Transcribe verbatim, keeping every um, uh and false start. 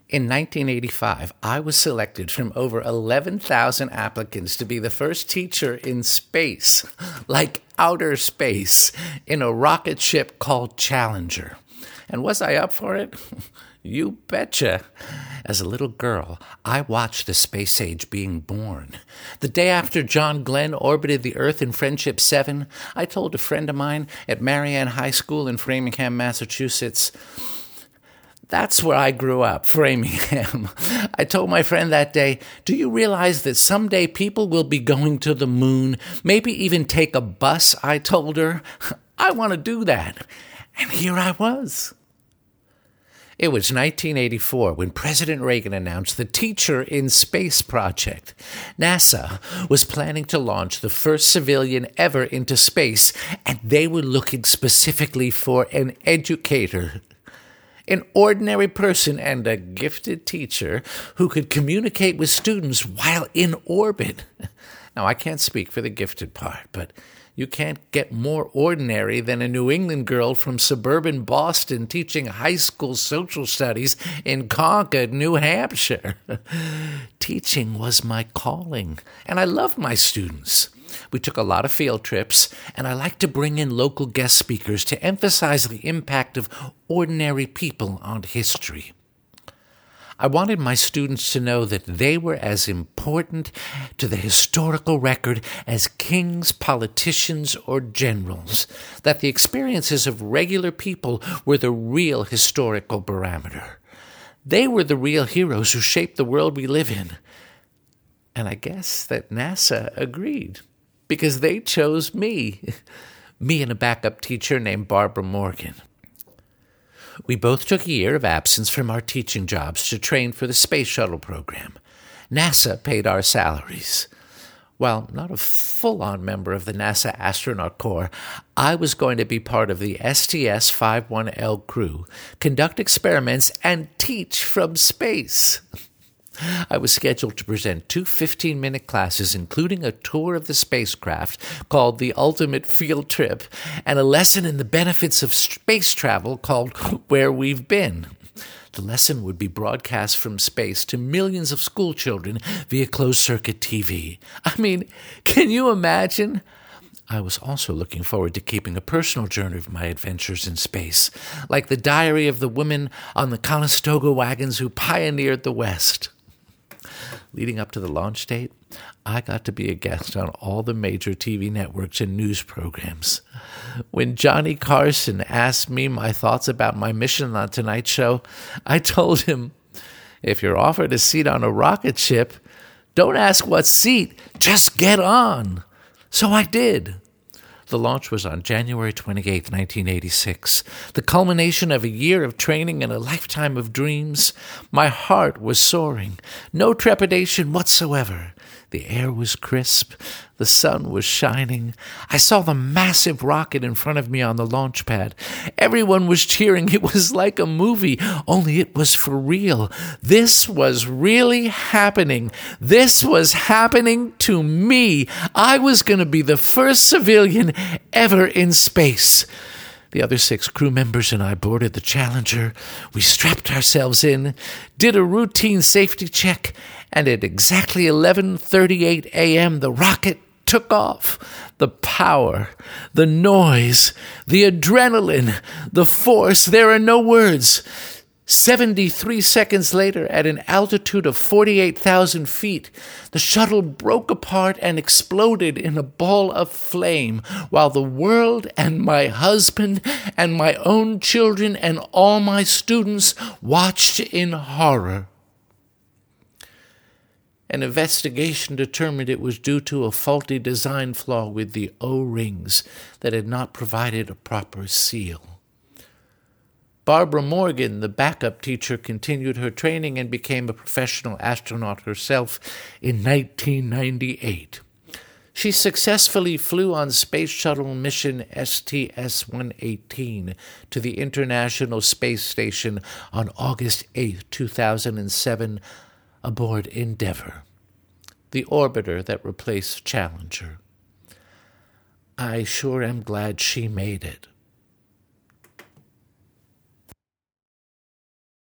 In nineteen eighty-five, I was selected from over eleven thousand applicants to be the first teacher in space, like outer space, in a rocket ship called Challenger. And was I up for it? You betcha. As a little girl, I watched the space age being born. The day after John Glenn orbited the Earth in Friendship seven, I told a friend of mine at Marianne High School in Framingham, Massachusetts, that's where I grew up, Framingham. I told my friend that day, do you realize that someday people will be going to the moon, maybe even take a bus? I told her, I want to do that. And here I was. It was nineteen eighty-four when President Reagan announced the Teacher in Space project. NASA was planning to launch the first civilian ever into space, and they were looking specifically for an educator. An ordinary person and a gifted teacher who could communicate with students while in orbit. Now, I can't speak for the gifted part, but you can't get more ordinary than a New England girl from suburban Boston teaching high school social studies in Concord, New Hampshire. Teaching was my calling, and I loved my students. We took a lot of field trips, and I like to bring in local guest speakers to emphasize the impact of ordinary people on history. I wanted my students to know that they were as important to the historical record as kings, politicians, or generals, that the experiences of regular people were the real historical barometer. They were the real heroes who shaped the world we live in. And I guess that NASA agreed, because they chose me, me and a backup teacher named Barbara Morgan. We both took a year of absence from our teaching jobs to train for the Space Shuttle program. NASA paid our salaries. While not a full-on member of the NASA Astronaut Corps, I was going to be part of the S T S fifty-one L crew, conduct experiments, and teach from space. I was scheduled to present two fifteen-minute classes, including a tour of the spacecraft called The Ultimate Field Trip, and a lesson in the benefits of space travel called Where We've Been. The lesson would be broadcast from space to millions of school children via closed-circuit T V. I mean, can you imagine? I was also looking forward to keeping a personal journal of my adventures in space, like the diary of the women on the Conestoga wagons who pioneered the West. Leading up to the launch date, I got to be a guest on all the major T V networks and news programs. When Johnny Carson asked me my thoughts about my mission on Tonight Show, I told him, if you're offered a seat on a rocket ship, don't ask what seat, just get on. So I did. The launch was on January twenty-eighth, nineteen eighty-six, the culmination of a year of training and a lifetime of dreams. My heart was soaring, no trepidation whatsoever. The air was crisp, the sun was shining. I saw the massive rocket in front of me on the launch pad. Everyone was cheering. It was like a movie, only it was for real. This was really happening. This was happening to me. I was going to be the first civilian ever in space. The other six crew members and I boarded the Challenger. We strapped ourselves in, did a routine safety check, and at exactly eleven thirty-eight a.m., the rocket took off. The power, the noise, the adrenaline, the force, there are no words. seventy-three seconds later, at an altitude of forty-eight thousand feet, the shuttle broke apart and exploded in a ball of flame, while the world and my husband and my own children and all my students watched in horror. An investigation determined it was due to a faulty design flaw with the O-rings that had not provided a proper seal. Barbara Morgan, the backup teacher, continued her training and became a professional astronaut herself in nineteen ninety-eight. She successfully flew on Space Shuttle mission S T S one eighteen to the International Space Station on August eighth, two thousand seven, aboard Endeavour, the orbiter that replaced Challenger. I sure am glad she made it.